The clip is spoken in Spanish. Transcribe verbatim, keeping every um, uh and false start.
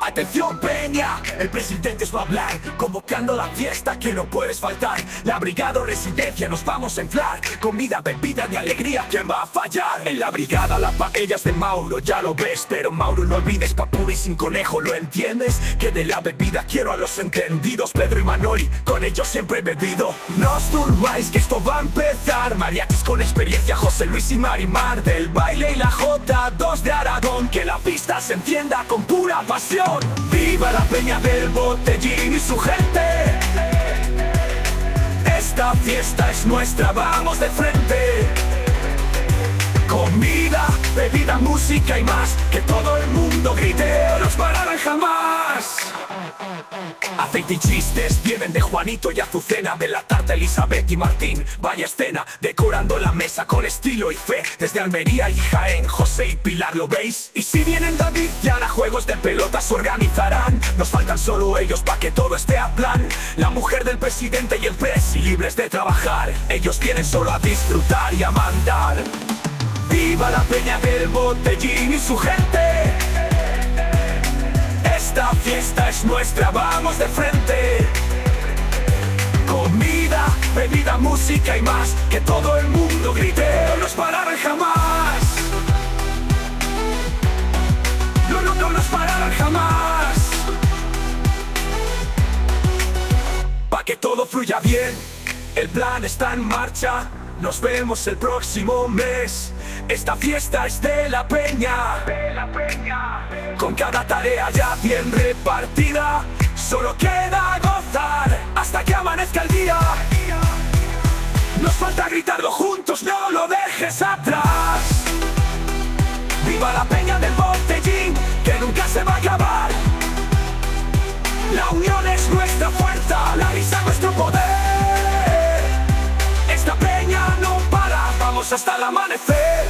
Atención peña, el presidente os va a hablar, convocando la fiesta que no puedes faltar. La brigada o residencia nos vamos a inflar, comida, bebida de alegría, ¿quién va a fallar? En la brigada la paella es de Mauro, ya lo ves, pero Mauro no olvides papuri y sin conejo, ¿lo entiendes? Que de la bebida quiero a los entendidos, Pedro y Manoli, con ellos siempre he bebido. No os turbáis que esto va a empezar, mariachis con experiencia, José Luis y Marimar, del baile y la J dos de Aragón, que la pista se encienda con pura pasión. ¡Viva la peña del Botellín y su gente! Esta fiesta es nuestra, vamos de frente. Comida, bebida, música y más, que todo el mundo grite, no nos pararán jamás. Aceite y chistes vienen de Juanito y Azucena, de la tarta Elizabeth y Martín. Vaya escena, decorando la mesa con estilo y fe, desde Almería y Jaén, José y Pilar, ¿lo veis? Y si vienen David y Ana, juegos de pelotas organizarán. Nos faltan solo ellos pa' que todo esté a plan. La mujer del presidente y el presi libres de trabajar, ellos vienen solo a disfrutar y a mandar. ¡Viva la peña del Botellín y su gente! Esta fiesta es nuestra, vamos de frente. Comida, bebida, música y más, que todo el mundo grite, no nos pararán jamás. No, no, no nos pararán jamás. Pa' que todo fluya bien, el plan está en marcha. Nos vemos el próximo mes. Esta fiesta es de la peña, de la peña. Con cada tarea ya bien repartida, solo queda gozar hasta que amanezca el día. Nos falta gritarlo juntos, no lo dejes atrás. ¡Viva la peña del Botellín, que nunca se va a acabar! La unión es nuestra fuerza, la risa nuestro poder. Esta peña no para, vamos hasta el amanecer.